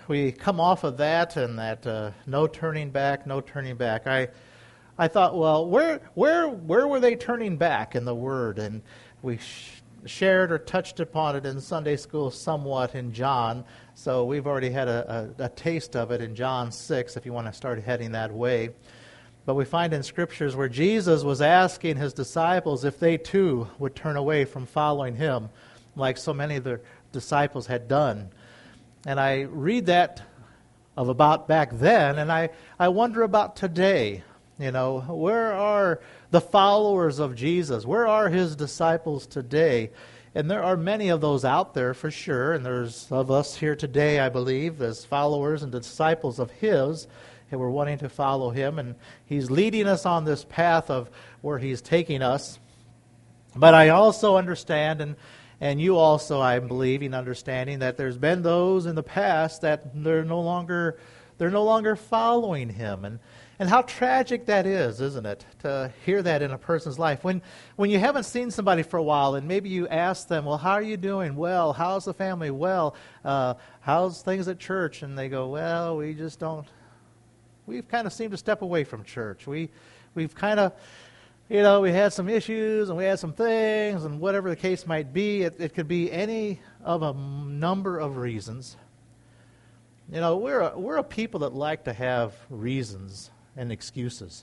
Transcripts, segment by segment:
we come off of that and that no turning back, no turning back, I thought, well, where were they turning back in the Word? And we shared or touched upon it in Sunday school somewhat in John. So we've already had a taste of it in John 6, if you want to start heading that way. But we find in Scriptures where Jesus was asking his disciples if they too would turn away from following him, like so many of the disciples had done. And I read that of about back then, and I wonder about today. You know, where are the followers of Jesus? Where are his disciples today? And there are many of those out there for sure, and there's of us here today, I believe, as followers and disciples of his, and we're wanting to follow him, and he's leading us on this path of where he's taking us. But I also understand, and you also, I believe, in understanding that there's been those in the past that they're no longer following him, and how tragic that is, isn't it, to hear that in a person's life. When you haven't seen somebody for a while, and maybe you ask them, well, how are you doing? Well, how's the family? Well, how's things at church? And they go, well, we just don't. We've kind of seemed to step away from church. We've kind of, we had some issues, and we had some things, and whatever the case might be, it could be any of a number of reasons. We're a people that like to have reasons and excuses.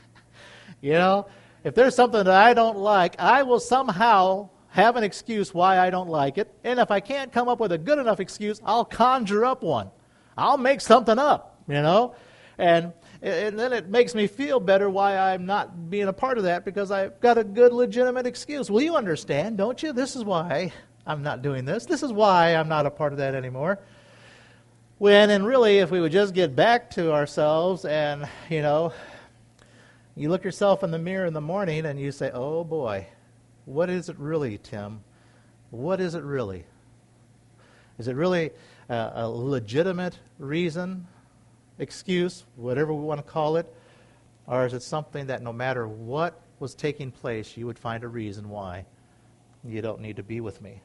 If there's something that I don't like, I will somehow have an excuse why I don't like it. And if I can't come up with a good enough excuse, I'll conjure up one. I'll make something up, And then it makes me feel better why I'm not being a part of that, because I've got a good, legitimate excuse. Well, you understand, don't you? This is why I'm not doing this. This is why I'm not a part of that anymore. And really, if we would just get back to ourselves and, you look yourself in the mirror in the morning and you say, oh boy, what is it really, Tim? What is it really? Is it really a legitimate reason, excuse, whatever we want to call it? Or is it something that no matter what was taking place, you would find a reason why you don't need to be with me?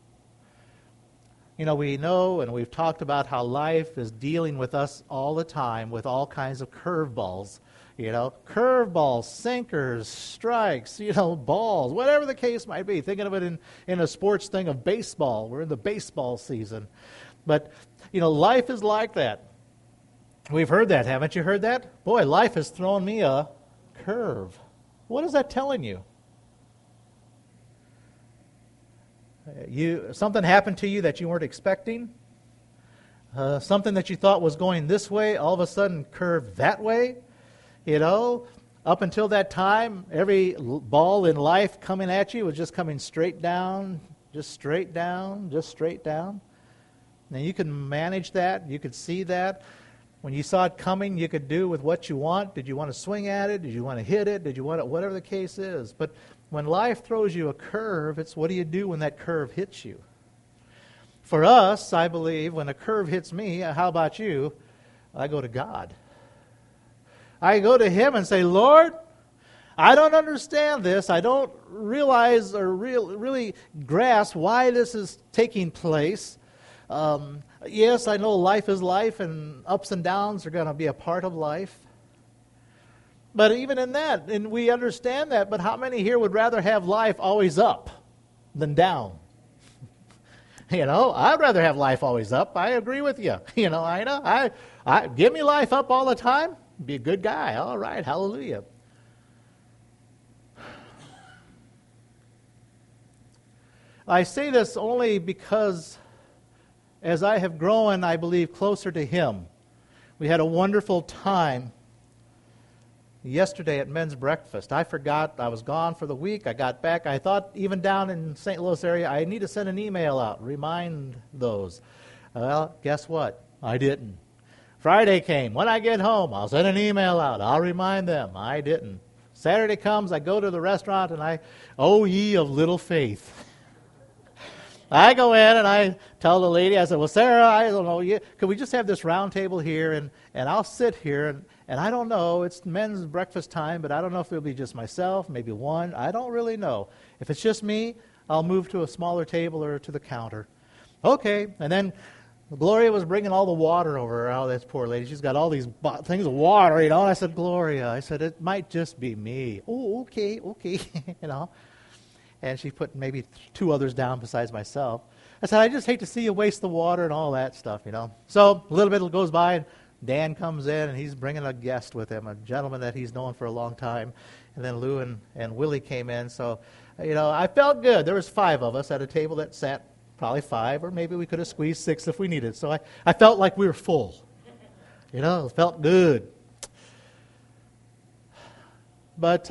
We know and we've talked about how life is dealing with us all the time with all kinds of curveballs. Curveballs, sinkers, strikes, balls, whatever the case might be. Thinking of it in a sports thing of baseball. We're in the baseball season. But, life is like that. We've heard that, haven't you heard that? Boy, life has thrown me a curve. What is that telling you? Something happened to you that you weren't expecting. Something that you thought was going this way, all of a sudden curved that way. Up until that time, every ball in life coming at you was just coming straight down, just straight down, just straight down. Now you can manage that. You could see that. When you saw it coming, you could do with what you want. Did you want to swing at it? Did you want to hit it? Did you want to, whatever the case is. But when life throws you a curve, it's what do you do when that curve hits you? For us, I believe, when a curve hits me, how about you? I go to God. I go to him and say, Lord, I don't understand this. I don't realize or really grasp why this is taking place. Yes, I know life is life, and ups and downs are going to be a part of life. But even in that, and we understand that, but how many here would rather have life always up than down? I'd rather have life always up. I agree with you. I give me life up all the time. Be a good guy. All right, hallelujah. I say this only because as I have grown, I believe, closer to him. We had a wonderful time yesterday at men's breakfast. I forgot. I was gone for the week. I got back. I thought even down in St. Louis area, I need to send an email out, remind those. Well, guess what? I didn't. Friday came. When I get home, I'll send an email out. I'll remind them. I didn't. Saturday comes, I go to the restaurant, and oh, ye of little faith. I go in and I tell the lady, I said, well, Sarah, I don't know, could we just have this round table here, and I'll sit here, and I don't know, it's men's breakfast time, but I don't know if it'll be just myself, maybe one, I don't really know. If it's just me, I'll move to a smaller table or to the counter. Okay, and then Gloria was bringing all the water over. Oh, this poor lady. She's got all these things of water, And I said, Gloria, I said, it might just be me. Oh, okay. And she put maybe 2 others down besides myself. I said, I just hate to see you waste the water and all that stuff, So a little bit goes by, and Dan comes in, and he's bringing a guest with him, a gentleman that he's known for a long time. And then Lou and Willie came in. So, I felt good. There was 5 of us at a table that sat probably 5, or maybe we could have squeezed 6 if we needed. So I felt like we were full. It felt good. But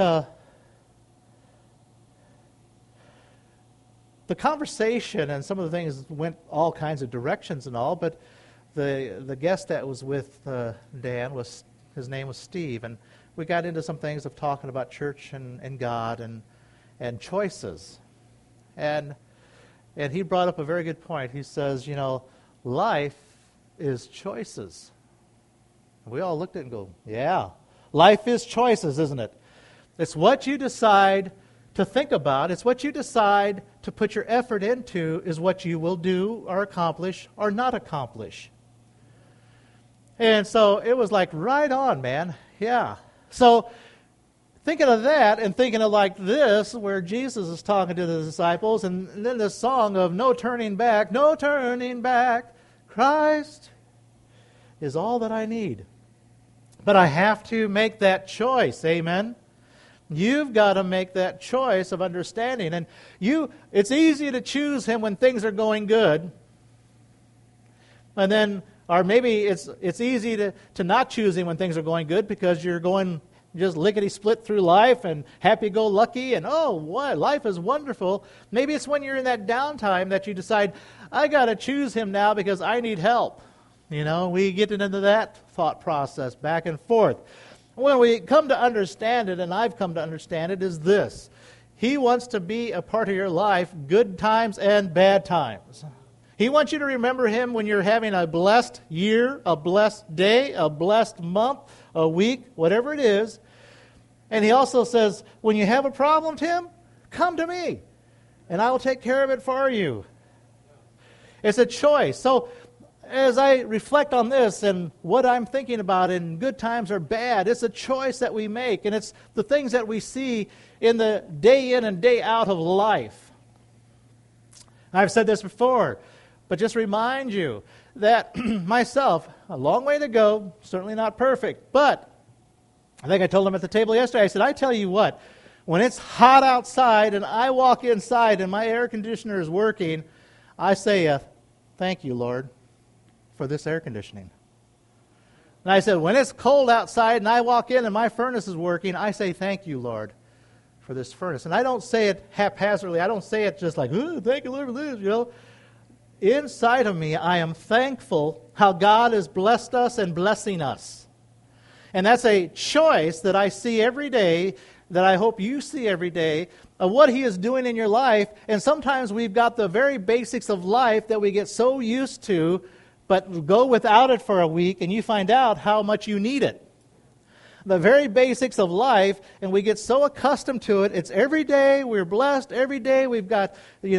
the conversation and some of the things went all kinds of directions and all, but the guest that was with Dan, his name was Steve, and we got into some things of talking about church and God and choices. And he brought up a very good point. He says, life is choices. And we all looked at it and go, yeah, life is choices, isn't it? It's what you decide to think about. It's what you decide to put your effort into is what you will do or accomplish or not accomplish. And so it was like right on, man. Yeah. So thinking of that and thinking of like this, where Jesus is talking to the disciples, and then this song of no turning back, Christ is all that I need. But I have to make that choice, amen? You've got to make that choice of understanding. And it's easy to choose Him when things are going good. And then, or maybe it's easy to not choose Him when things are going good because you're going just lickety-split through life and happy-go-lucky and, life is wonderful. Maybe it's when you're in that downtime that you decide, I got to choose Him now because I need help. We get into that thought process back and forth. When we come to understand it, and I've come to understand it, is this. He wants to be a part of your life, good times and bad times. He wants you to remember Him when you're having a blessed year, a blessed day, a blessed month, a week, whatever it is. And He also says, when you have a problem, Tim, come to me, and I will take care of it for you. It's a choice. So as I reflect on this and what I'm thinking about in good times or bad, it's a choice that we make, and it's the things that we see in the day in and day out of life. I've said this before, but just remind you that myself, a long way to go, certainly not perfect, but I think I told them at the table yesterday, I said, I tell you what, when it's hot outside and I walk inside and my air conditioner is working, I say, thank you, Lord, for this air conditioning. And I said, when it's cold outside and I walk in and my furnace is working, I say, thank you, Lord, for this furnace. And I don't say it haphazardly. I don't say it just like, thank you, Lord, for this, Inside of me, I am thankful how God has blessed us and blessing us. And that's a choice that I see every day, that I hope you see every day, of what He is doing in your life. And sometimes we've got the very basics of life that we get so used to, but go without it for a week and you find out how much you need it. The very basics of life, and we get so accustomed to it. It's every day, we're blessed. Every day we've got,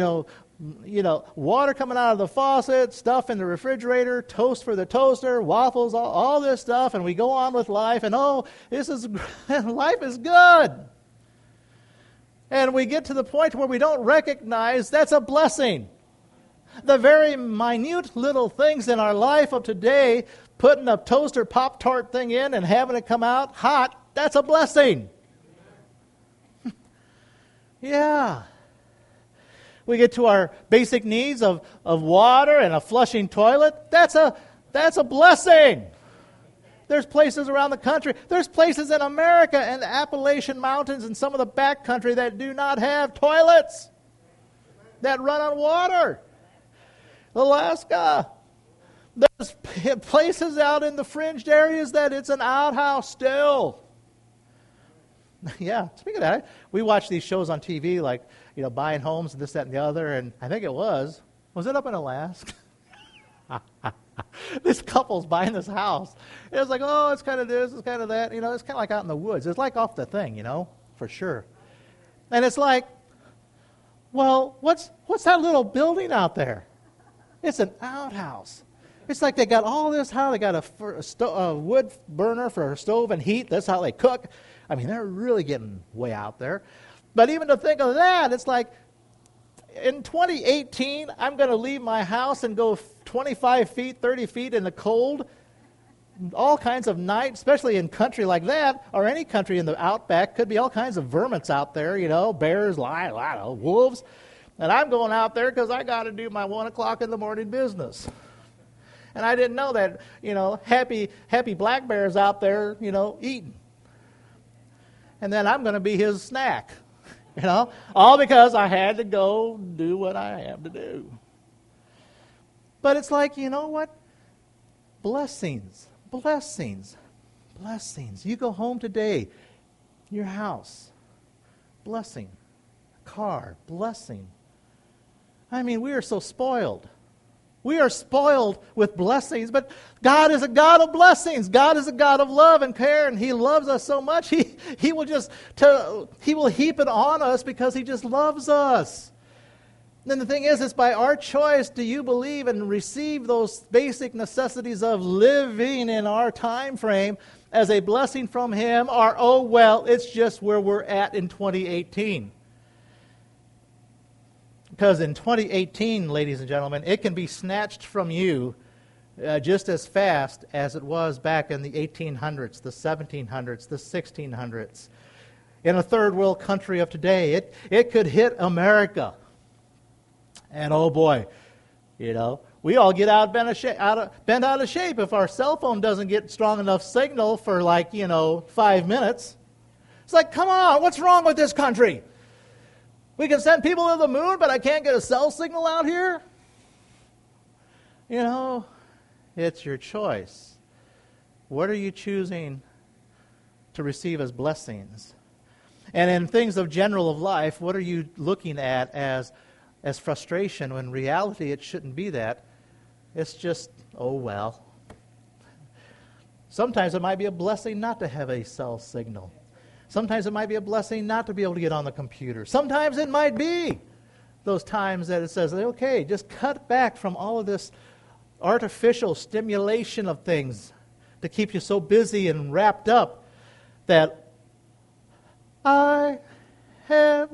water coming out of the faucet, stuff in the refrigerator, toast for the toaster, waffles, all this stuff, and we go on with life, and life is good. And we get to the point where we don't recognize that's a blessing. The very minute little things in our life of today, putting a toaster Pop-Tart thing in and having it come out hot, that's a blessing. Yeah. We get to our basic needs of water and a flushing toilet. That's a blessing. There's places around the country. There's places in America and the Appalachian Mountains and some of the back country that do not have toilets that run on water. Alaska. There's places out in the fringed areas that it's an outhouse still. Yeah, speaking of that, we watch these shows on TV like, buying homes and this, that, and the other, and I think it was it up in Alaska? This couple's buying this house. It was like, it's kind of this, it's kind of that. It's kind of like out in the woods. It's like off the thing, for sure. And it's like, well, what's that little building out there? It's an outhouse. It's like they got all this, how they got a wood burner for a stove and heat. That's how they cook. I mean, they're really getting way out there. But even to think of that, it's like, in 2018, I'm going to leave my house and go 25 feet, 30 feet in the cold, all kinds of nights, especially in country like that, or any country in the outback, could be all kinds of vermins out there, bears, wolves. And I'm going out there because I got to do my 1 o'clock in the morning business. And I didn't know that, happy black bear's out there, eating. And then I'm going to be his snack, all because I had to go do what I have to do. But it's like, you know what? Blessings. You go home today, your house, blessing. Car, blessing. I mean, we are so spoiled. We are spoiled with blessings, but God is a God of blessings. God is a God of love and care, and He loves us so much. He will heap it on us because He just loves us. Then the thing is, it's by our choice, do you believe and receive those basic necessities of living in our time frame as a blessing from Him, or, oh, well, it's just where we're at in 2018. Because in 2018, ladies and gentlemen, it can be snatched from you just as fast as it was back in the 1800s, the 1700s, the 1600s. In a third world country of today, it could hit America. And oh boy, we all get bent out of shape if our cell phone doesn't get strong enough signal for 5 minutes. It's like, come on, what's wrong with this country? We can send people to the moon, but I can't get a cell signal out here? It's your choice. What are you choosing to receive as blessings? And in things of general of life, what are you looking at as frustration, when in reality it shouldn't be that? It's just, oh well. Sometimes it might be a blessing not to have a cell signal. Sometimes it might be a blessing not to be able to get on the computer. Sometimes it might be those times that it says, okay, just cut back from all of this artificial stimulation of things to keep you so busy and wrapped up that I have,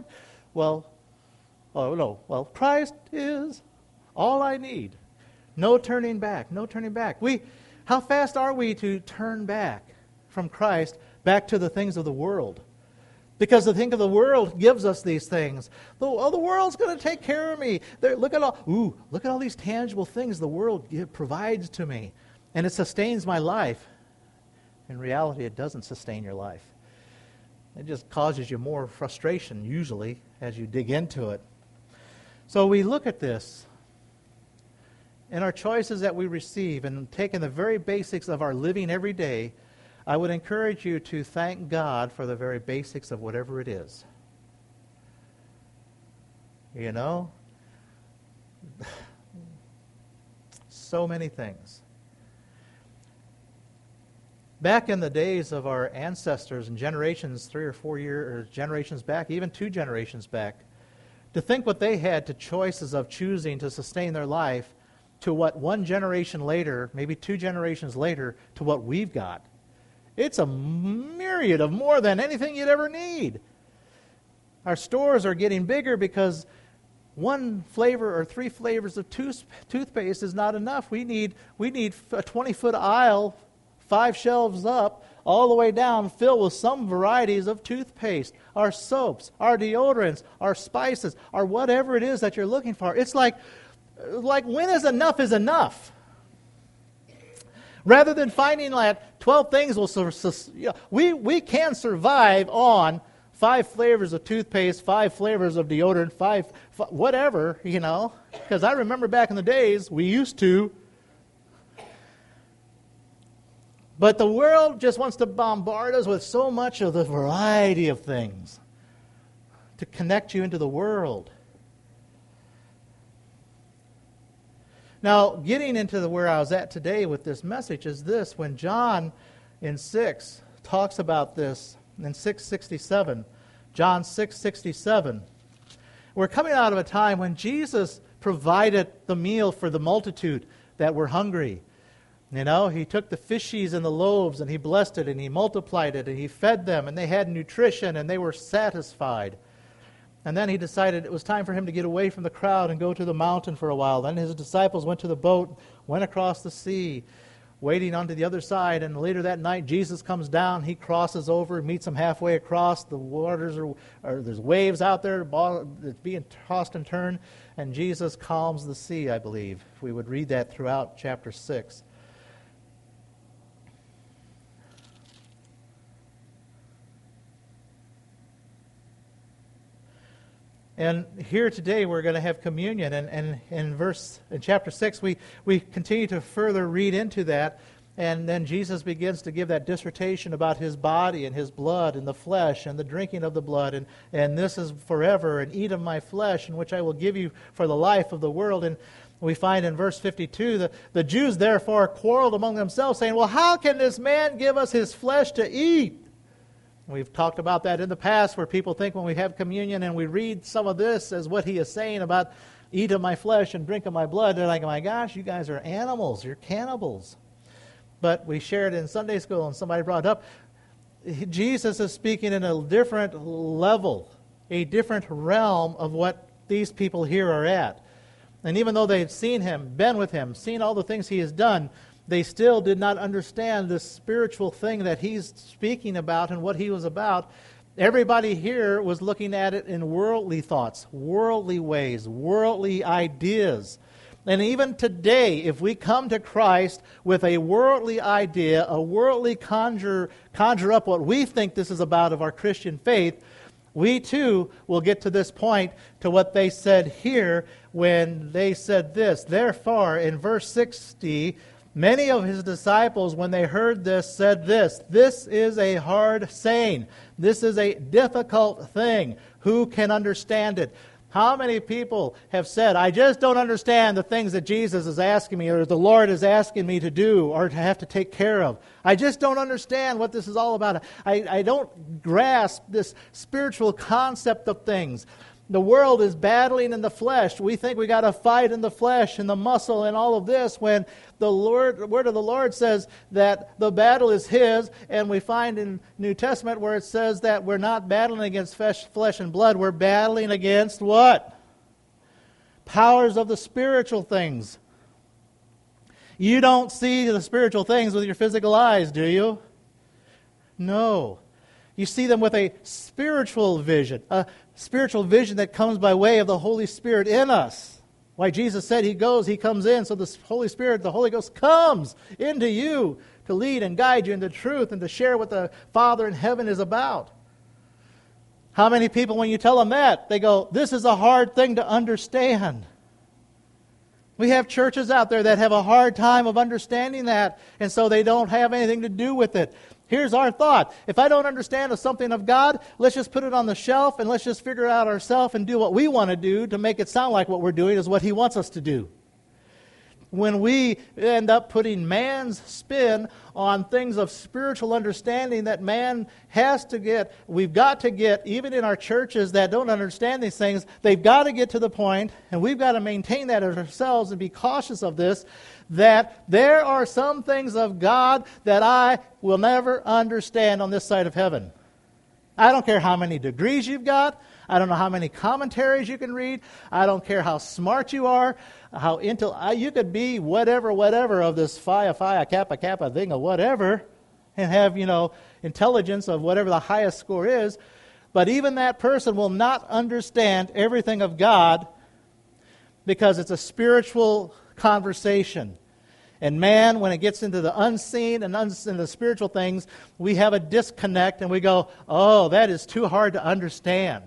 Christ is all I need. No turning back, no turning back. How fast are we to turn back from Christ back to the things of the world? Because the thing of the world gives us these things. The world's going to take care of me. Look at all these tangible things the world provides to me, and it sustains my life. In reality, it doesn't sustain your life. It just causes you more frustration, usually, as you dig into it. So we look at this in our choices that we receive, and taking the very basics of our living every day. I would encourage you to thank God for the very basics of whatever it is. So many things. Back in the days of our ancestors and generations, 3 or 4 years, or generations back, even 2 generations back, to think what they had to choices of choosing to sustain their life to what 1 generation later, maybe 2 generations later, to what we've got. It's a myriad of more than anything you'd ever need. Our stores are getting bigger because 1 flavor or 3 flavors of toothpaste is not enough. We need a 20-foot aisle, 5 shelves up, all the way down, filled with some varieties of toothpaste, our soaps, our deodorants, our spices, or whatever it is that you're looking for. It's like when is enough? Rather than finding 12 things we can survive on 5 flavors of toothpaste, 5 flavors of deodorant, 5 whatever, because I remember back in the days we used to. But the world just wants to bombard us with so much of the variety of things to connect you into the world. Now, getting into where I was at today with this message is this. When John in 6 talks about this, in 6:67, John 6:67, we're coming out of a time when Jesus provided the meal for the multitude that were hungry. You know, he took the fishes and the loaves and he blessed it and he multiplied it and he fed them and they had nutrition and they were satisfied. And then he decided it was time for him to get away from the crowd and go to the mountain for a while. Then his disciples went to the boat, went across the sea, waiting onto the other side. And later that night, Jesus comes down. He crosses over, meets them halfway across. The waters there's waves out there that's being tossed and turned. And Jesus calms the sea, I believe. If we would read that throughout chapter 6. And here today we're going to have communion, and in chapter 6 we continue to further read into that, and then Jesus begins to give that dissertation about his body and his blood and the flesh and the drinking of the blood, and this is forever, and eat of my flesh, in which I will give you for the life of the world. And we find in verse 52, the Jews therefore quarreled among themselves, saying, well, how can this man give us his flesh to eat? We've talked about that in the past, where people think when we have communion and we read some of this as what he is saying about eat of my flesh and drink of my blood, they're like, oh my gosh, you guys are animals, you're cannibals. But we shared in Sunday school and somebody brought it up, Jesus is speaking in a different level, a different realm of what these people here are at. And even though they've seen him, been with him, seen all the things he has done, they still did not understand this spiritual thing that he's speaking about and what he was about. Everybody here was looking at it in worldly thoughts, worldly ways, worldly ideas. And even today, if we come to Christ with a worldly idea, a worldly conjure up what we think this is about of our Christian faith, we too will get to this point to what they said here when they said this. Therefore, in verse 60, many of his disciples, when they heard this, said this is a hard saying. This is a difficult thing. Who can understand it? How many people have said, I just don't understand the things that Jesus is asking me or the Lord is asking me to do or to have to take care of. I just don't understand what this is all about. I don't grasp this spiritual concept of things. The world is battling in the flesh. We think we got to fight in the flesh and the muscle and all of this, when the word of the Lord says that the battle is his, and we find in New Testament where it says that we're not battling against flesh and blood. We're battling against what? Powers of the spiritual things. You don't see the spiritual things with your physical eyes, do you? No. You see them with a spiritual vision, a spiritual vision that comes by way of the Holy Spirit in us. Why Jesus said he goes, he comes in, so the Holy Spirit, the Holy Ghost comes into you to lead and guide you into truth and to share what the Father in heaven is about. How many people, when you tell them that, they go, this is a hard thing to understand. We have churches out there that have a hard time of understanding that, and so they don't have anything to do with it. Here's our thought. If I don't understand something of God, let's just put it on the shelf and let's just figure it out ourselves and do what we want to do to make it sound like what we're doing is what he wants us to do. When we end up putting man's spin on things of spiritual understanding that man has to get, we've got to get, even in our churches that don't understand these things, they've got to get to the point, and we've got to maintain that ourselves and be cautious of this, that there are some things of God that I will never understand on this side of heaven. I don't care how many degrees you've got. I don't know how many commentaries you can read. I don't care how smart you are. You could be whatever of this Phi Kappa thing or whatever, and have, intelligence of whatever the highest score is. But even that person will not understand everything of God because it's a spiritual conversation. And man, when it gets into the unseen and the spiritual things, we have a disconnect and we go, oh, that is too hard to understand.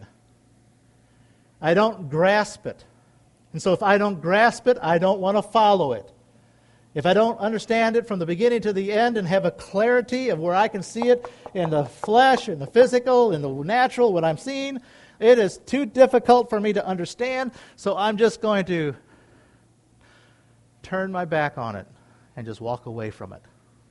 I don't grasp it. And so if I don't grasp it, I don't want to follow it. If I don't understand it from the beginning to the end and have a clarity of where I can see it in the flesh, in the physical, in the natural, what I'm seeing, it is too difficult for me to understand, so I'm just going to turn my back on it and just walk away from it.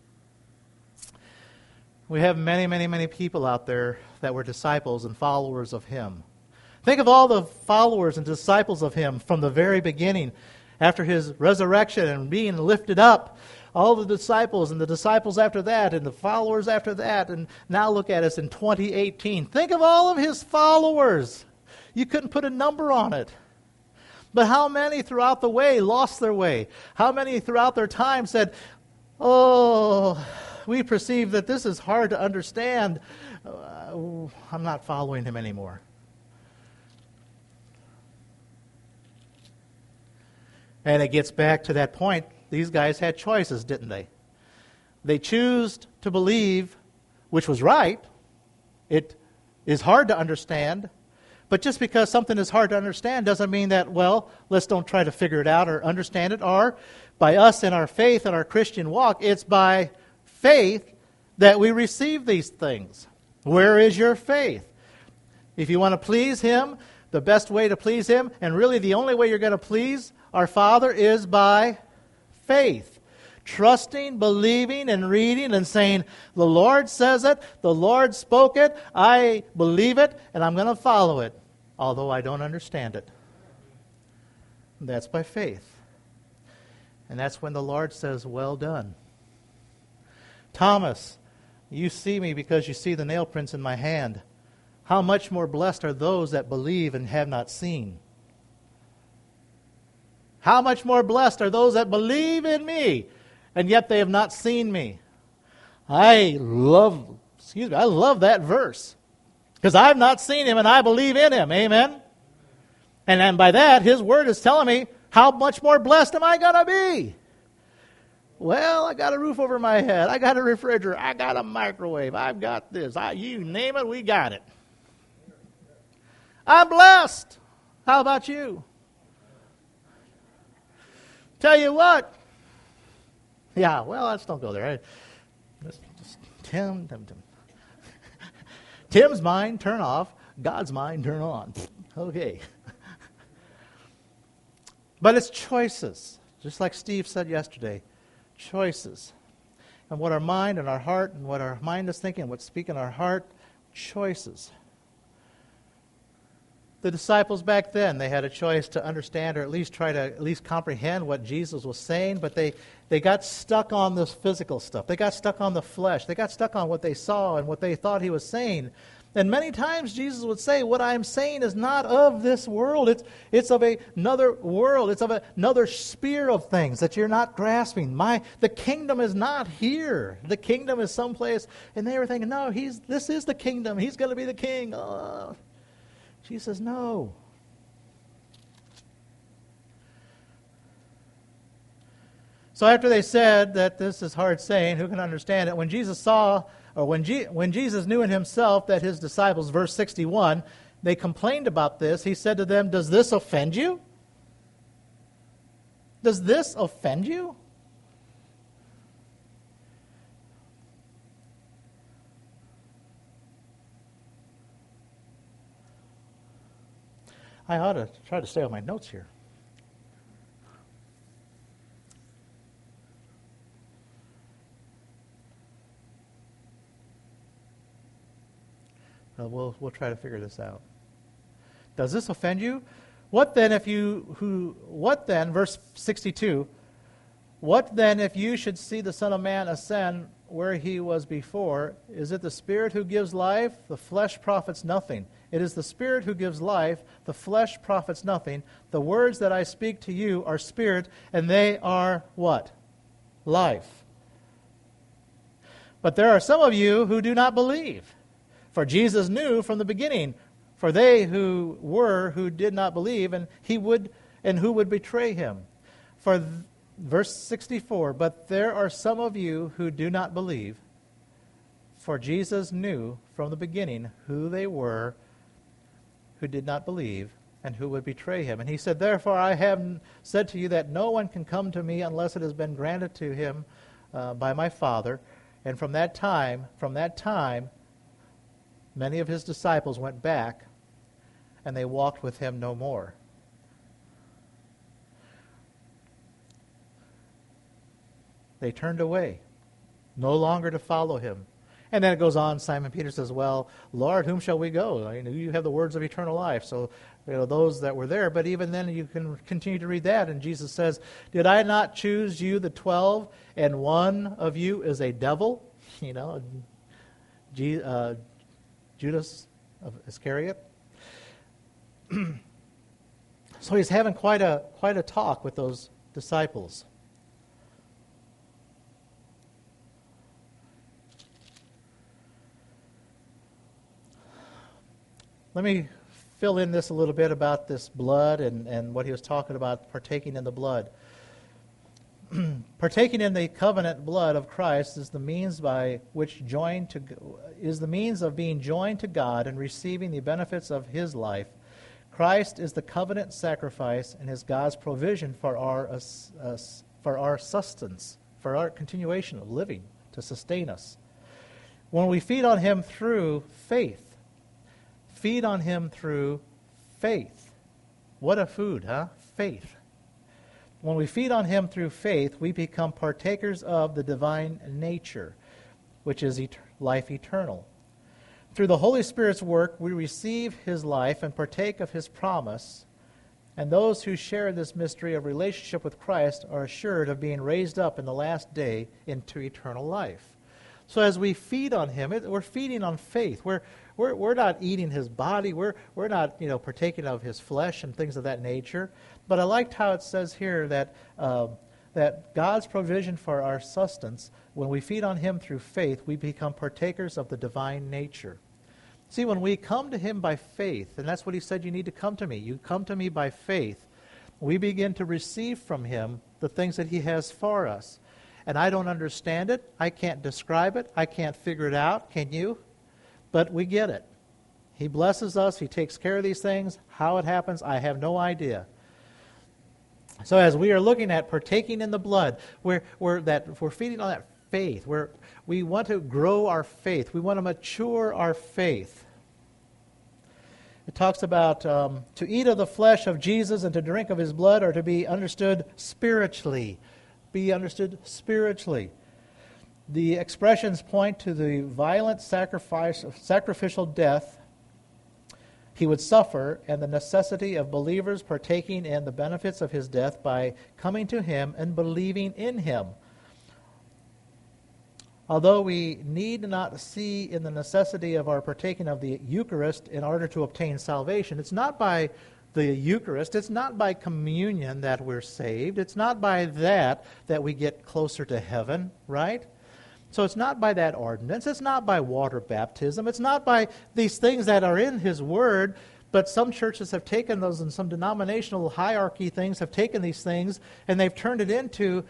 We have many, many, many people out there that were disciples and followers of him. Think of all the followers and disciples of him from the very beginning. After his resurrection and being lifted up, all the disciples and the disciples after that and the followers after that, and now look at us in 2018. Think of all of his followers. You couldn't put a number on it. But how many throughout the way lost their way? How many throughout their time said, oh, we perceive that this is hard to understand. I'm not following him anymore. And it gets back to that point. These guys had choices, didn't they? They choose to believe, which was right. It is hard to understand. But just because something is hard to understand doesn't mean that, well, let's don't try to figure it out or understand it. Or by us in our faith and our Christian walk, it's by faith that we receive these things. Where is your faith? If you want to please Him, the best way to please Him, and really the only way you're going to please our Father, is by faith. Trusting, believing, and reading and saying, the Lord says it, the Lord spoke it, I believe it, and I'm going to follow it, although I don't understand it. That's by faith. And that's when the Lord says, well done. Thomas, you see me because you see the nail prints in my hand. How much more blessed are those that believe and have not seen? How much more blessed are those that believe in me, and yet they have not seen me? I love that verse. Because I've not seen Him and I believe in Him. Amen? And then by that, His Word is telling me, how much more blessed am I going to be? Well, I got a roof over my head. I got a refrigerator. I got a microwave. I've got this. You name it, we got it. I'm blessed. How about you? Tell you what. Yeah, well, let's don't go there. Tim's mind, turn off. God's mind, turn on. Okay. But it's choices. Just like Steve said yesterday. Choices. And what our mind and our heart and what our mind is thinking, what's speaking our heart, choices. The disciples back then, they had a choice to understand or at least try to at least comprehend what Jesus was saying, but they got stuck on this physical stuff. They got stuck on the flesh. They got stuck on what they saw and what they thought He was saying. And many times Jesus would say, what I'm saying is not of this world. It's of another world. It's of another sphere of things that you're not grasping. The kingdom is not here. The kingdom is someplace. And they were thinking, no, this is the kingdom. He's going to be the king. She says, no. So after they said that this is hard saying, who can understand it? When Jesus saw, or when Jesus knew in Himself that His disciples, verse 61, they complained about this, He said to them, does this offend you? Does this offend you? I ought to try to stay on my notes here. We'll try to figure this out. Does this offend you? What then, verse 62, what then if you should see the Son of Man ascend where He was before? Is it the Spirit who gives life? The flesh profits nothing. It is the Spirit who gives life. The flesh profits nothing. The words that I speak to you are spirit, and they are what? Life. But there are some of you who do not believe. For Jesus knew from the beginning, for they who did not believe, and who would betray Him. Verse 64, but there are some of you who do not believe, for Jesus knew from the beginning who they were who did not believe, and who would betray Him. And He said, therefore I have said to you that no one can come to me unless it has been granted to him by my Father. And from that time, many of His disciples went back, and they walked with Him no more. They turned away, no longer to follow Him. And then it goes on, Simon Peter says, well, Lord, whom shall we go? I mean, you have the words of eternal life. So, those that were there. But even then you can continue to read that. And Jesus says, did I not choose you, the 12, and one of you is a devil? Judas of Iscariot. So he's having quite a talk with those disciples. Let me fill in this a little bit about this blood and what he was talking about, partaking in the blood. Partaking in the covenant blood of Christ is the means by which is the means of being joined to God and receiving the benefits of His life. Christ is the covenant sacrifice and is God's provision for our sustenance, for our continuation of living, to sustain us. When we feed on Him through faith, feed on Him through faith. What a food, huh? Faith. When we feed on Him through faith, we become partakers of the divine nature, which is life eternal. Through the Holy Spirit's work, we receive His life and partake of His promise, and those who share this mystery of relationship with Christ are assured of being raised up in the last day into eternal life. So as we feed on Him, we're feeding on faith. We're not eating His body. We're not partaking of His flesh and things of that nature. But I liked how it says here that God's provision for our sustenance, when we feed on Him through faith, we become partakers of the divine nature. See, when we come to Him by faith, and that's what He said, you need to come to me. You come to me by faith. We begin to receive from Him the things that He has for us. And I don't understand it. I can't describe it. I can't figure it out. Can you? But we get it. He blesses us. He takes care of these things. How it happens, I have no idea. So as we are looking at partaking in the blood, we're feeding on that faith. We want to grow our faith. We want to mature our faith. It talks about to eat of the flesh of Jesus and to drink of His blood are to be understood spiritually. Be understood spiritually. The expressions point to the violent sacrificial death He would suffer and the necessity of believers partaking in the benefits of His death by coming to Him and believing in Him. Although we need not see in the necessity of our partaking of the Eucharist in order to obtain salvation, it's not by the Eucharist, it's not by communion that we're saved. It's not by that we get closer to heaven, right? So it's not by that ordinance. It's not by water baptism. It's not by these things that are in His Word, but some churches have taken those, and some denominational hierarchy things have taken these things and they've turned it into,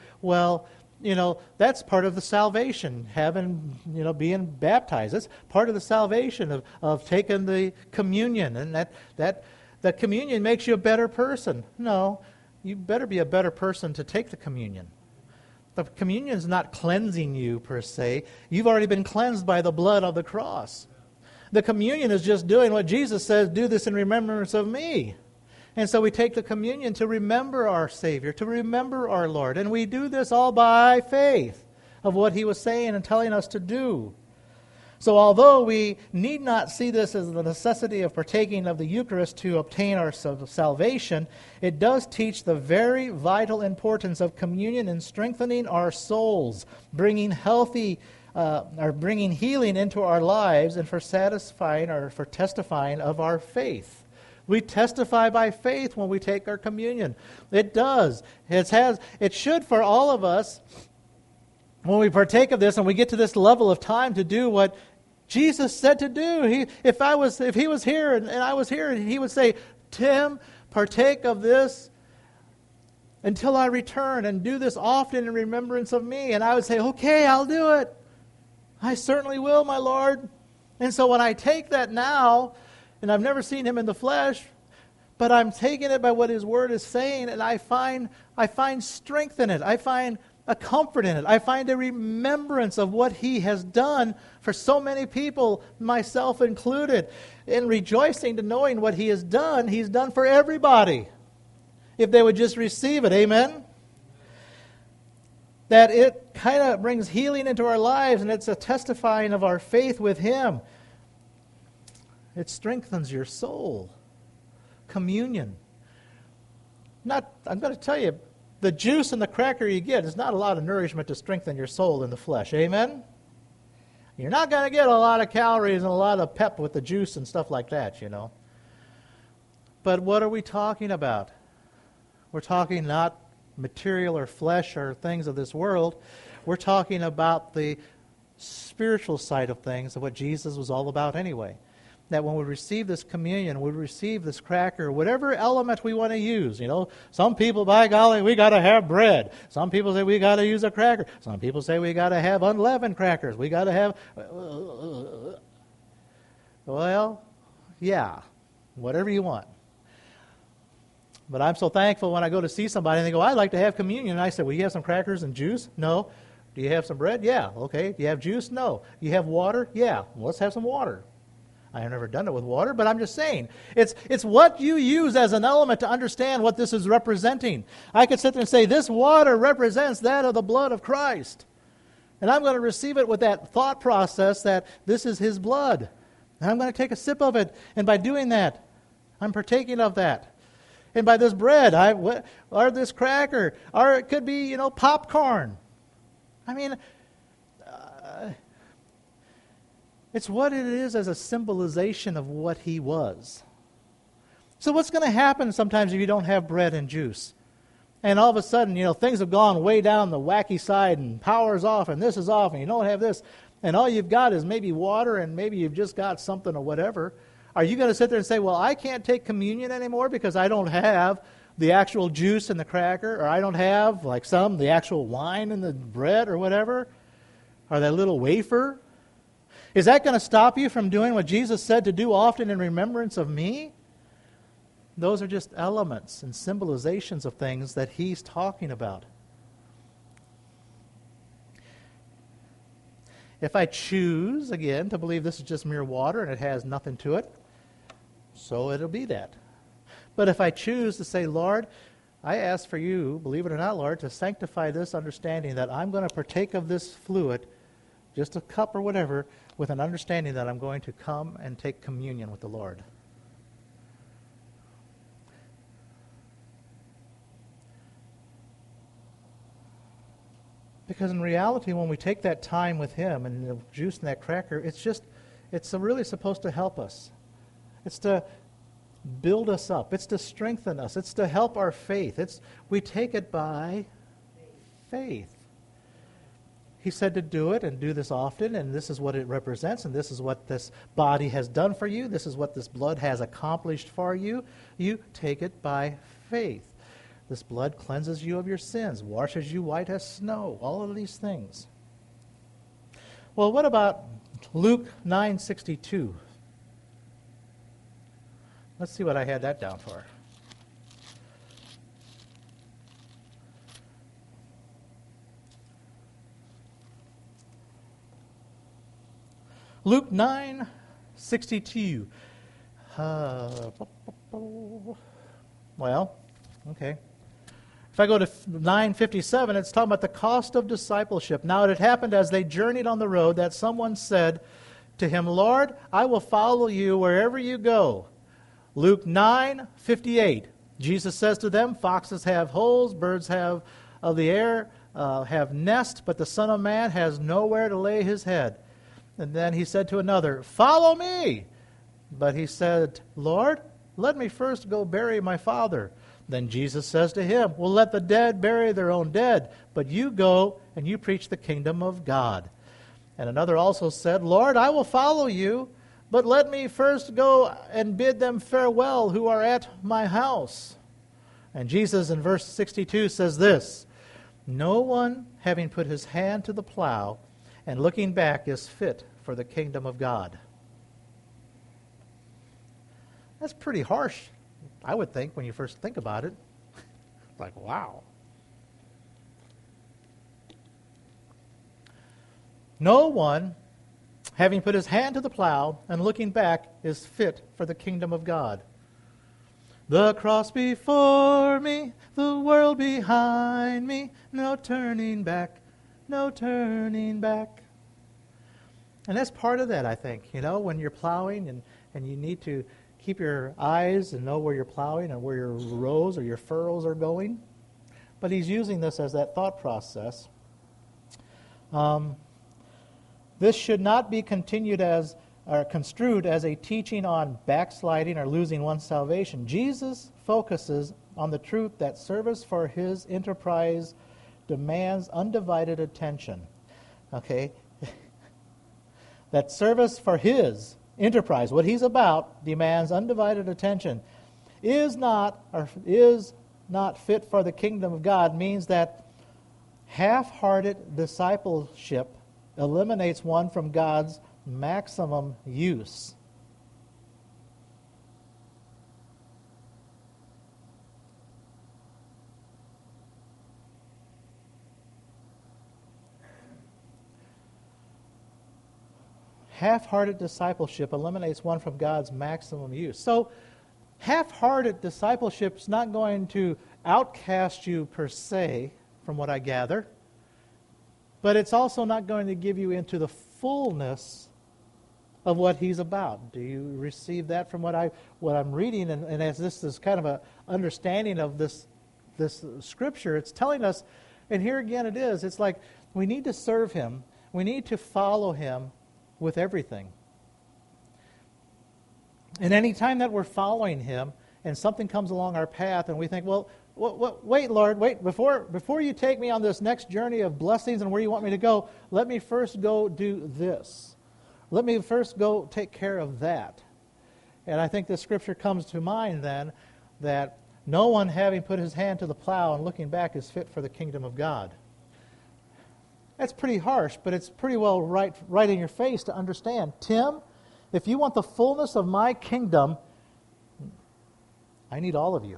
that's part of the salvation, being baptized. That's part of the salvation of taking the communion, and that communion makes you a better person. No, you better be a better person to take the communion. The communion is not cleansing you per se. You've already been cleansed by the blood of the cross. The communion is just doing what Jesus says, do this in remembrance of me. And so we take the communion to remember our Savior, to remember our Lord. And we do this all by faith of what He was saying and telling us to do. So although we need not see this as the necessity of partaking of the Eucharist to obtain our salvation, it does teach the very vital importance of communion in strengthening our souls, bringing healing into our lives, and for satisfying or for testifying of our faith. We testify by faith when we take our communion. It does. It should for all of us, when we partake of this and we get to this level of time to do what Jesus said to do. If He was here and I was here, He would say, Tim, partake of this until I return, and do this often in remembrance of me. And I would say, okay, I'll do it. I certainly will, my Lord. And so when I take that now, and I've never seen Him in the flesh, but I'm taking it by what His Word is saying, and I find strength in it. I find a comfort in it. I find a remembrance of what He has done for so many people, myself included, in rejoicing to knowing what He has done. He's done for everybody, if they would just receive it. Amen? that it kind of brings healing into our lives, and it's a testifying of our faith with Him. It strengthens your soul. Communion. I'm going to tell you, the juice and the cracker you get is not a lot of nourishment to strengthen your soul in the flesh. Amen? You're not going to get a lot of calories and a lot of pep with the juice and stuff like that, you know. But what are we talking about? We're talking not material or flesh or things of this world. We're talking about the spiritual side of things, of what Jesus was all about anyway. That when we receive this communion, we receive this cracker, whatever element we want to use. You know, some people, by golly, we got to have bread. Some people say we got to use a cracker. Some people say we got to have unleavened crackers. We got to have, well, yeah, whatever you want. But I'm so thankful when I go to see somebody and they go, I'd like to have communion. And I say, well, you have some crackers and juice? No. Do you have some bread? Yeah. Okay. Do you have juice? No. You have water? Yeah. Well, let's have some water. I have never done it with water, but I'm just saying. It's what you use as an element to understand what this is representing. I could sit there and say, this water represents that of the blood of Christ. And I'm going to receive it with that thought process that this is His blood. And I'm going to take a sip of it. And by doing that, I'm partaking of that. And by this bread, or this cracker, or it could be, popcorn. I mean, it's what it is as a symbolization of what He was. So what's going to happen sometimes if you don't have bread and juice? And all of a sudden, things have gone way down the wacky side and power's off and this is off and you don't have this. And all you've got is maybe water and maybe you've just got something or whatever. Are you going to sit there and say, well, I can't take communion anymore because I don't have the actual juice and the cracker, or I don't have, like some, the actual wine and the bread or whatever, or that little wafer? Is that going to stop you from doing what Jesus said to do often in remembrance of me? Those are just elements and symbolizations of things that He's talking about. If I choose, again, to believe this is just mere water and it has nothing to it, so it'll be that. But if I choose to say, Lord, I ask for you, believe it or not, Lord, to sanctify this understanding that I'm going to partake of this fluid, just a cup or whatever, with an understanding that I'm going to come and take communion with the Lord. Because in reality, when we take that time with Him and the juice and that cracker, it's really supposed to help us. It's to build us up. It's to strengthen us. It's to help our faith. We take it by faith. He said to do it and do this often, and this is what it represents, and this is what this body has done for you. This is what this blood has accomplished for you. You take it by faith. This blood cleanses you of your sins, washes you white as snow, all of these things. Well, what about Luke 9:62? Let's see what I had that down for. Luke 9:62. Well, okay. If I go to 9:57, it's talking about the cost of discipleship. Now it had happened as they journeyed on the road that someone said to him, Lord, I will follow you wherever you go. Luke 9:58. Jesus says to them, foxes have holes, birds of the air have nests, but the Son of Man has nowhere to lay his head. And then he said to another, follow me. But he said, Lord, let me first go bury my father. Then Jesus says to him, well, let the dead bury their own dead, but you go and you preach the kingdom of God. And another also said, Lord, I will follow you, but let me first go and bid them farewell who are at my house. And Jesus in verse 62 says this, no one having put his hand to the plow and looking back is fit for the kingdom of God. That's pretty harsh, I would think, when you first think about it. Like, wow. No one, having put his hand to the plow and looking back, is fit for the kingdom of God. The cross before me, the world behind me, no turning back, no turning back. And that's part of that, I think. When you're plowing and you need to keep your eyes and know where you're plowing and where your rows or your furrows are going. But he's using this as that thought process. This should not be construed as a teaching on backsliding or losing one's salvation. Jesus focuses on the truth that service for his enterprise demands undivided attention. Okay? That service for his enterprise, what he's about, demands undivided attention. Is not fit for the kingdom of God means that half-hearted discipleship eliminates one from God's maximum use. Half-hearted discipleship eliminates one from God's maximum use. So, half-hearted discipleship is not going to outcast you per se, from what I gather, but it's also not going to give you into the fullness of what he's about. Do you receive that from what I'm reading? And as this is kind of an understanding of this scripture, it's telling us, and here again it is, it's like we need to serve him, we need to follow him with everything. And any time that we're following him and something comes along our path and we think, well, wait, Lord, wait, before you take me on this next journey of blessings and where you want me to go, let me first go do this. Let me first go take care of that. And I think the scripture comes to mind then that no one having put his hand to the plow and looking back is fit for the kingdom of God. That's pretty harsh, but it's pretty well right in your face to understand. Tim, if you want the fullness of my kingdom, I need all of you.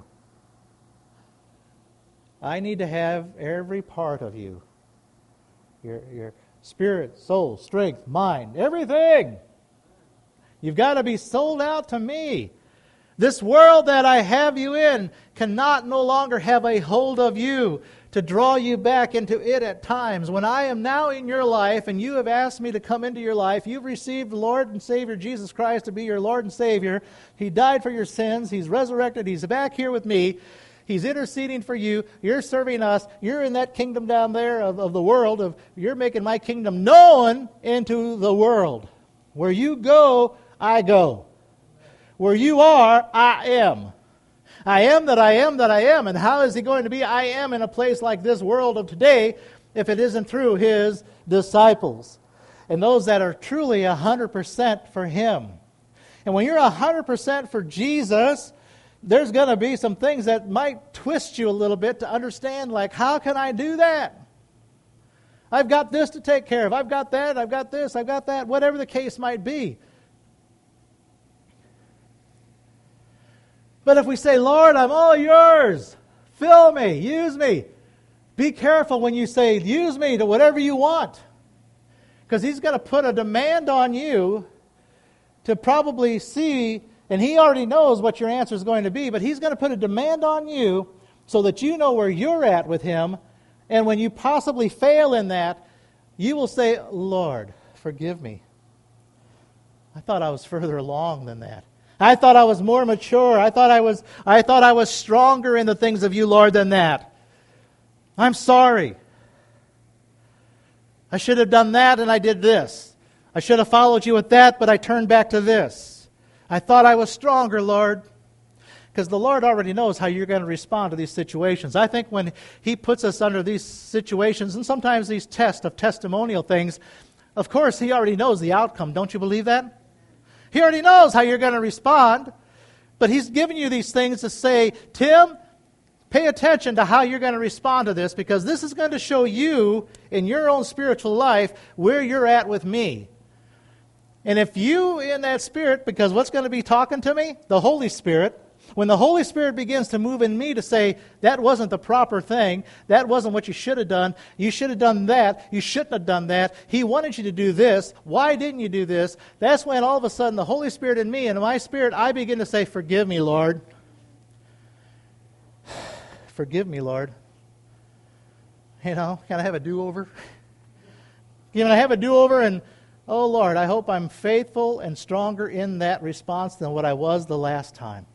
I need to have every part of you. Your spirit, soul, strength, mind, everything. You've got to be sold out to me. This world that I have you in cannot no longer have a hold of you to draw you back into it at times. When I am now in your life and you have asked me to come into your life, you've received the Lord and Savior Jesus Christ to be your Lord and Savior. He died for your sins. He's resurrected. He's back here with me. He's interceding for you. You're serving us. You're in that kingdom down there of the world. You're making my kingdom known into the world. Where you go, I go. Where you are, I am. I am that I am that I am. And how is he going to be I am in a place like this world of today if it isn't through his disciples? And those that are truly 100% for him. And when you're 100% for Jesus, there's going to be some things that might twist you a little bit to understand, like, how can I do that? I've got this to take care of. I've got that. I've got this. I've got that. Whatever the case might be. But if we say, Lord, I'm all yours, fill me, use me, be careful when you say, use me to whatever you want. Because he's going to put a demand on you to probably see, and he already knows what your answer is going to be, but he's going to put a demand on you so that you know where you're at with him. And when you possibly fail in that, you will say, Lord, forgive me. I thought I was further along than that. I thought I was more mature. I thought I was stronger in the things of you, Lord, than that. I'm sorry. I should have done that and I did this. I should have followed you with that, but I turned back to this. I thought I was stronger, Lord. Because the Lord already knows how you're going to respond to these situations. I think when he puts us under these situations, and sometimes these tests of testimonial things, of course he already knows the outcome. Don't you believe that? He already knows how you're going to respond, but he's giving you these things to say, Tim, pay attention to how you're going to respond to this, because this is going to show you in your own spiritual life where you're at with me. And if you in that Spirit, because what's going to be talking to me? The Holy Spirit. When the Holy Spirit begins to move in me to say, that wasn't the proper thing, that wasn't what you should have done, you should have done that, you shouldn't have done that, he wanted you to do this, why didn't you do this? That's when all of a sudden the Holy Spirit in me and in my spirit, I begin to say, forgive me, Lord. Forgive me, Lord. Can I have a do-over? Can I have a do-over? And, oh, Lord, I hope I'm faithful and stronger in that response than what I was the last time.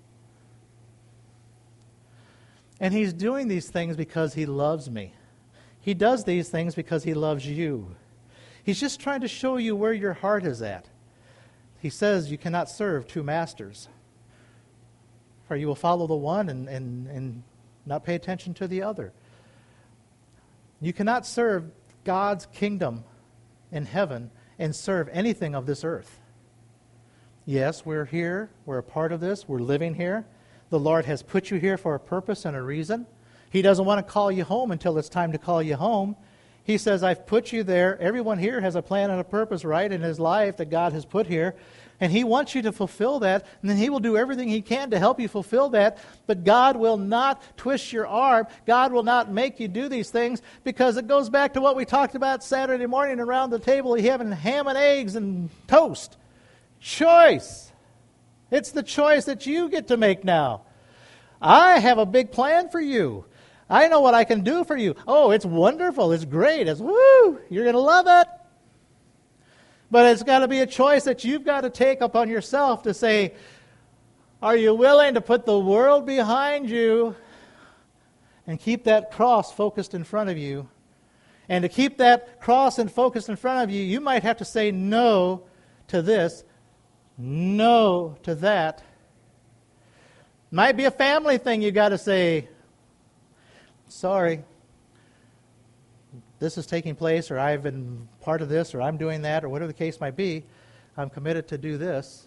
And He's doing these things because He loves me. He does these things because He loves you. He's just trying to show you where your heart is at. He says you cannot serve two masters. For you will follow the one and not pay attention to the other. You cannot serve God's kingdom in heaven and serve anything of this earth. Yes, we're here. We're a part of this. We're living here. The Lord has put you here for a purpose and a reason. He doesn't want to call you home until it's time to call you home. He says, I've put you there. Everyone here has a plan and a purpose, right, in his life that God has put here. And He wants you to fulfill that. And then He will do everything He can to help you fulfill that. But God will not twist your arm. God will not make you do these things, because it goes back to what we talked about Saturday morning around the table, having ham and eggs and toast. Choice. It's the choice that you get to make now. I have a big plan for you. I know what I can do for you. Oh, it's wonderful. It's great. It's woo. You're going to love it. But it's got to be a choice that you've got to take upon yourself to say, are you willing to put the world behind you and keep that cross focused in front of you? And to keep that cross and focused in front of you, you might have to say no to this, no to that. Might be a family thing you got to say, sorry, this is taking place, or I've been part of this, or I'm doing that, or whatever the case might be. I'm committed to do this.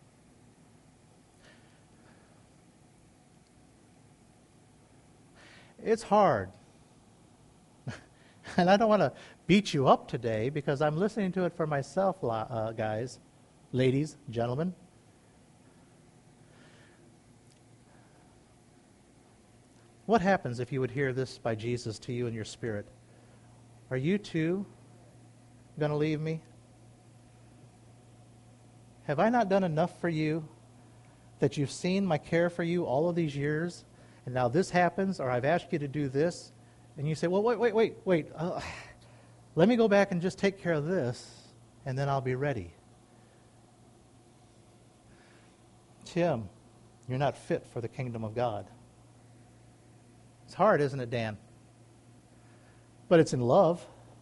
It's hard. And I don't want to beat you up today, because I'm listening to it for myself, guys, ladies, gentlemen. What happens if you would hear this by Jesus to you in your spirit? Are you too going to leave me? Have I not done enough for you that you've seen my care for you all of these years, and now this happens, or I've asked you to do this, and you say, well, wait. Let me go back and just take care of this, and then I'll be ready. Tim, you're not fit for the kingdom of God. It's hard, isn't it, Dan? But it's in love.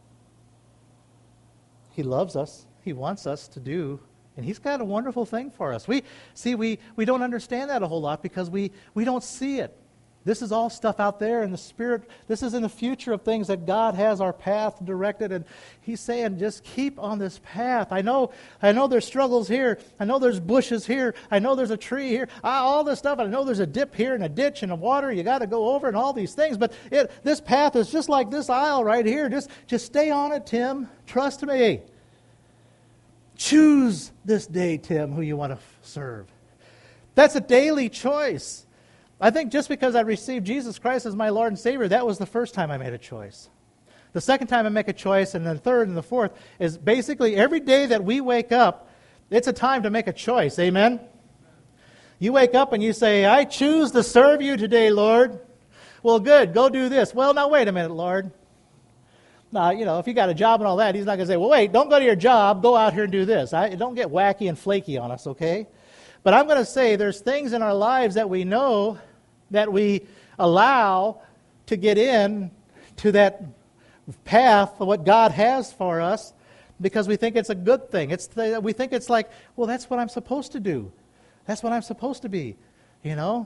He loves us. He wants us to do, and He's got a wonderful thing for us. We don't understand that a whole lot because we don't see it. This is all stuff out there in the Spirit. This is in the future of things that God has our path directed, and He's saying, just keep on this path. I know there's struggles here. I know there's bushes here. I know there's a tree here. All this stuff. I know there's a dip here and a ditch and a water you got to go over and all these things. But this path is just like this aisle right here. Just stay on it, Tim. Trust me. Choose this day, Tim, who you want to serve. That's a daily choice. I think just because I received Jesus Christ as my Lord and Savior, that was the first time I made a choice. The second time I make a choice, and then the third and the fourth, is basically every day that we wake up, it's a time to make a choice. Amen? You wake up and you say, I choose to serve you today, Lord. Well, good. Go do this. Well, now, wait a minute, Lord. Now, if you got a job and all that, He's not going to say, well, wait, don't go to your job. Go out here and do this. Don't get wacky and flaky on us, okay? But I'm going to say there's things in our lives that we know that we allow to get in to that path of what God has for us because we think it's a good thing. We think it's like, well, that's what I'm supposed to do. That's what I'm supposed to be, And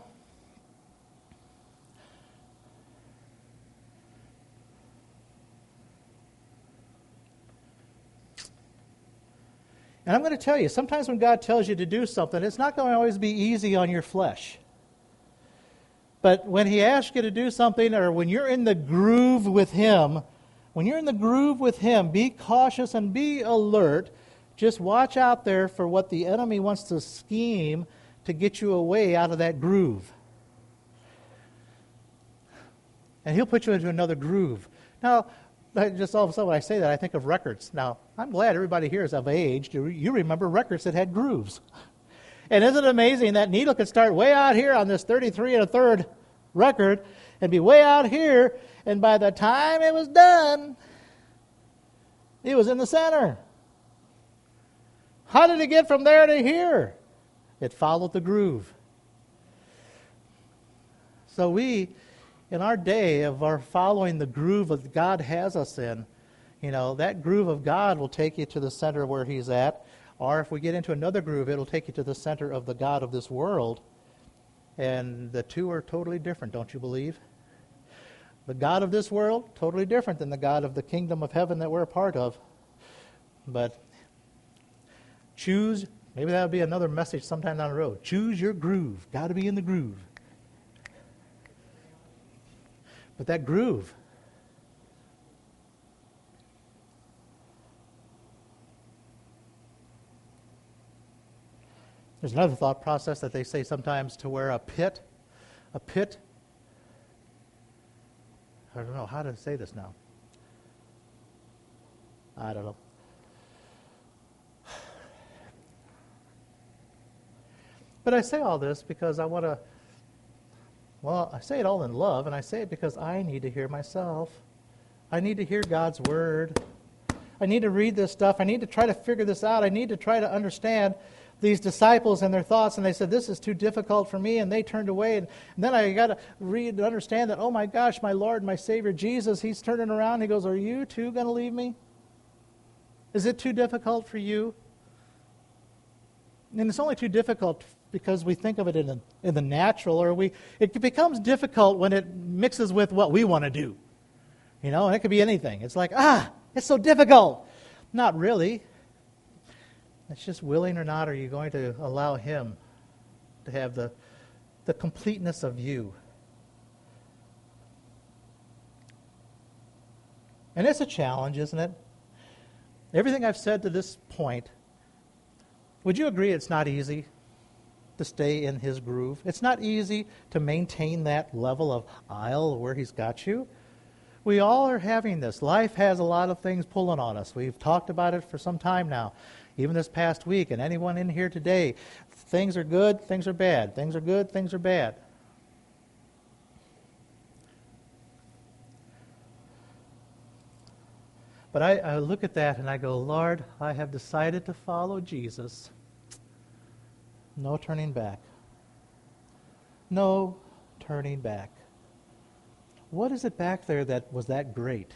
I'm going to tell you, sometimes when God tells you to do something, it's not going to always be easy on your flesh. But when He asks you to do something, or when you're in the groove with Him, be cautious and be alert. Just watch out there for what the enemy wants to scheme to get you away out of that groove. And he'll put you into another groove. Now, just all of a sudden when I say that, I think of records. Now, I'm glad everybody here is of age. You remember records that had grooves. And isn't it amazing that needle could start way out here on this 33 1/3 record and be way out here, and by the time it was done, He was in the center. How did it get from there to here? It followed the groove. So we, in our day of our following the groove that God has us in, that groove of God will take you to the center where He's at. Or if we get into another groove, it'll take you to the center of the God of this world. And the two are totally different, don't you believe? The God of this world, totally different than the God of the kingdom of heaven that we're a part of. But choose, maybe that would be another message sometime down the road. Choose your groove. Got to be in the groove. But that groove, there's another thought process that they say sometimes to where a pit, I don't know how to say this now. I don't know. But I say all this because I want to, I say it all in love, and I say it because I need to hear myself. I need to hear God's Word. I need to read this stuff. I need to try to figure this out. I need to try to understand these disciples and their thoughts, and they said, this is too difficult for me, and they turned away. And then I got to read and understand that, oh my gosh, my Lord and my Savior Jesus, He's turning around. He goes, are you too going to leave me? Is it too difficult for you? And it's only too difficult because we think of it in the natural, or it becomes difficult when it mixes with what we want to do. And it could be anything. It's like, it's so difficult. Not really. It's just willing or not, are you going to allow Him to have the completeness of you? And it's a challenge, isn't it? Everything I've said to this point, would you agree it's not easy to stay in His groove? It's not easy to maintain that level of aisle where He's got you. We all are having this. Life has a lot of things pulling on us. We've talked about it for some time now. Even this past week, and anyone in here today, things are good, things are bad. Things are good, things are bad. But I look at that and I go, Lord, I have decided to follow Jesus. No turning back. No turning back. What is it back there that was that great?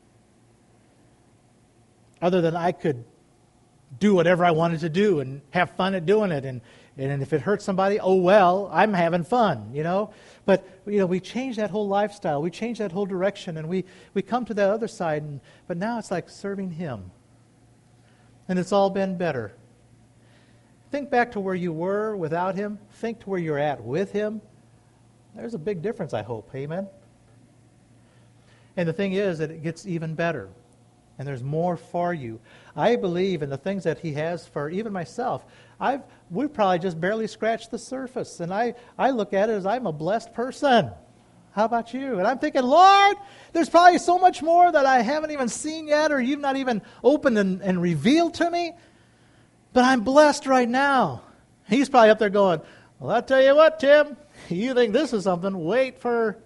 Other than I could do whatever I wanted to do and have fun at doing it. And if it hurts somebody, oh well, I'm having fun, But, we change that whole lifestyle. We change that whole direction, and we come to that other side. But now it's like serving Him. And it's all been better. Think back to where you were without Him. Think to where you're at with Him. There's a big difference, I hope. Amen? And the thing is that it gets even better. And there's more for you. I believe in the things that He has for even myself. We've probably just barely scratched the surface. And I look at it as I'm a blessed person. How about you? And I'm thinking, Lord, there's probably so much more that I haven't even seen yet, or you've not even opened and revealed to me. But I'm blessed right now. He's probably up there going, well, I'll tell you what, Tim. You think this is something? Wait for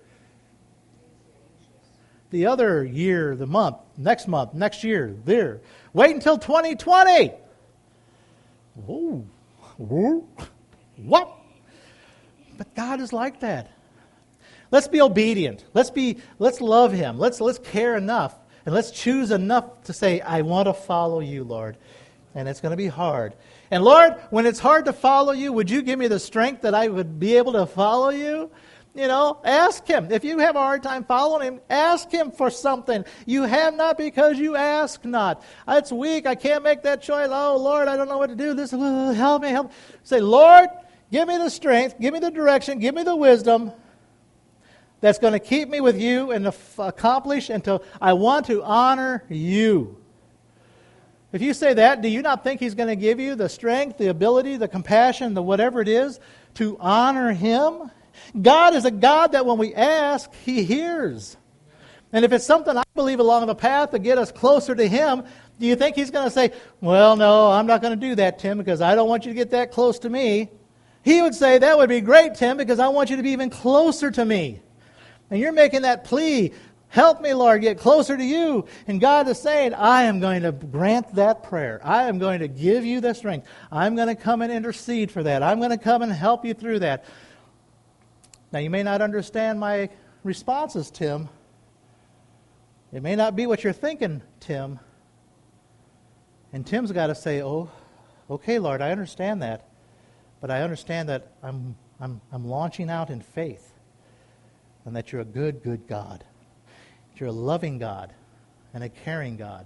the other year, the month, next year, there. Wait until 2020. Whoa. What? But God is like that. Let's be obedient. Let's love Him. Let's care enough, and let's choose enough to say, I want to follow you, Lord. And it's going to be hard. And Lord, when it's hard to follow you, would you give me the strength that I would be able to follow you? Ask Him. If you have a hard time following Him, ask Him for something. You have not because you ask not. It's weak. I can't make that choice. Oh, Lord, I don't know what to do. This, help me. Say, Lord, give me the strength, give me the direction, give me the wisdom that's going to keep me with you and accomplish until I want to honor you. If you say that, do you not think He's going to give you the strength, the ability, the compassion, the whatever it is to honor Him? God is a God that when we ask, He hears. And if it's something I believe along the path to get us closer to Him, do you think He's going to say, well, no, I'm not going to do that, Tim, because I don't want you to get that close to me? He would say, that would be great, Tim, because I want you to be even closer to me. And you're making that plea. Help me, Lord, get closer to you. And God is saying, I am going to grant that prayer. I am going to give you the strength. I'm going to come and intercede for that. I'm going to come and help you through that. Now, you may not understand my responses, Tim. It may not be what you're thinking, Tim. And Tim's got to say, oh, okay, Lord, I understand that. But I understand that I'm launching out in faith. And that you're a good, good God. You're a loving God and a caring God.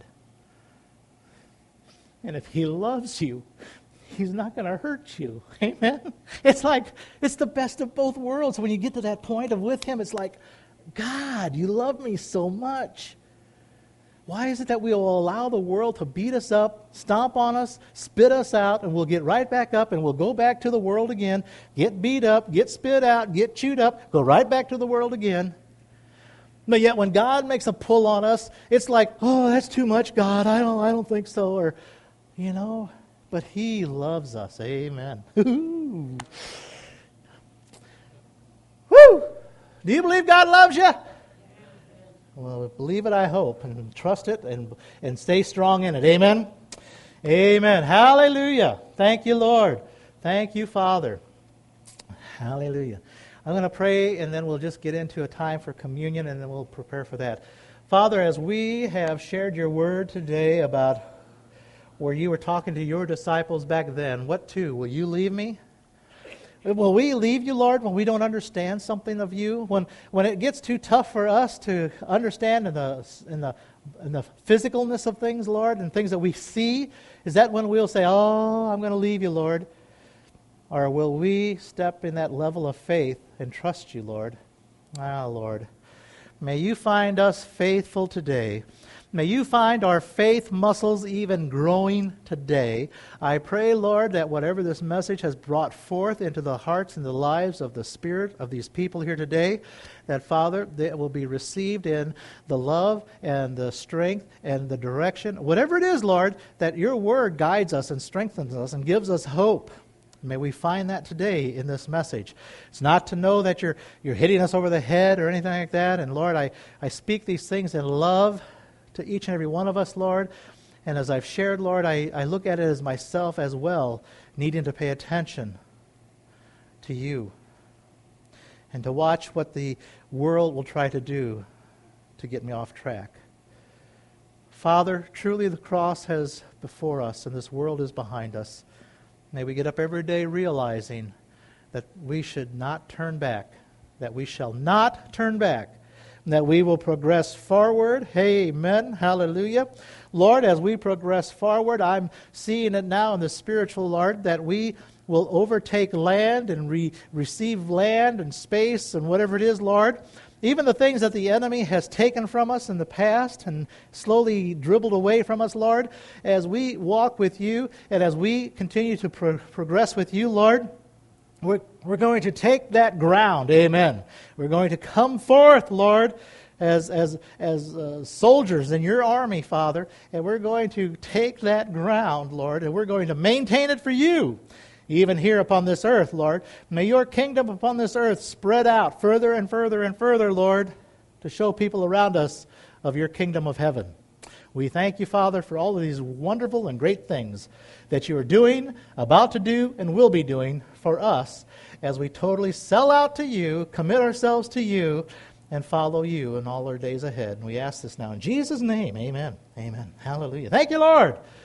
And if He loves you, He's not going to hurt you. Amen? It's like, it's the best of both worlds. When you get to that point of with Him, it's like, God, you love me so much. Why is it that we will allow the world to beat us up, stomp on us, spit us out, and we'll get right back up and we'll go back to the world again, get beat up, get spit out, get chewed up, go right back to the world again? But yet when God makes a pull on us, it's like, oh, that's too much, God. I don't think so. Or, but He loves us. Amen. Woo! Do you believe God loves you? Well, believe it, I hope, and trust it, and stay strong in it. Amen? Amen. Hallelujah. Thank you, Lord. Thank you, Father. Hallelujah. I'm going to pray, and then we'll just get into a time for communion, and then we'll prepare for that. Father, as we have shared your word today about where you were talking to your disciples back then, what too? Will you leave me? Will we leave you, Lord, when we don't understand something of you? When it gets too tough for us to understand in the physicalness of things, Lord, and things that we see, is that when we'll say, oh, I'm going to leave you, Lord? Or will we step in that level of faith and trust you, Lord? Ah, Lord, may you find us faithful today. May you find our faith muscles even growing today. I pray, Lord, that whatever this message has brought forth into the hearts and the lives of the spirit of these people here today, that, Father, they will be received in the love and the strength and the direction. Whatever it is, Lord, that your word guides us and strengthens us and gives us hope. May we find that today in this message. It's not to know that you're hitting us over the head or anything like that. And Lord, I speak these things in love to each and every one of us, Lord. And as I've shared, Lord, I look at it as myself as well, needing to pay attention to you and to watch what the world will try to do to get me off track. Father, truly the cross is before us and this world is behind us. May we get up every day realizing that we should not turn back, that we shall not turn back, and that we will progress forward. Amen. Hallelujah. Lord, as we progress forward, I'm seeing it now in the spiritual, Lord, that we will overtake land and receive land and space and whatever it is, Lord. Even the things that the enemy has taken from us in the past and slowly dribbled away from us, Lord, as we walk with you and as we continue to progress with you, Lord, we're going to take that ground. Amen. We're going to come forth, Lord, as soldiers in your army, Father, and we're going to take that ground, Lord, and we're going to maintain it for you. Even here upon this earth, Lord. May your kingdom upon this earth spread out further and further and further, Lord, to show people around us of your kingdom of heaven. We thank you, Father, for all of these wonderful and great things that you are doing, about to do, and will be doing for us as we totally sell out to you, commit ourselves to you, and follow you in all our days ahead. And we ask this now in Jesus' name. Amen. Amen. Hallelujah. Thank you, Lord.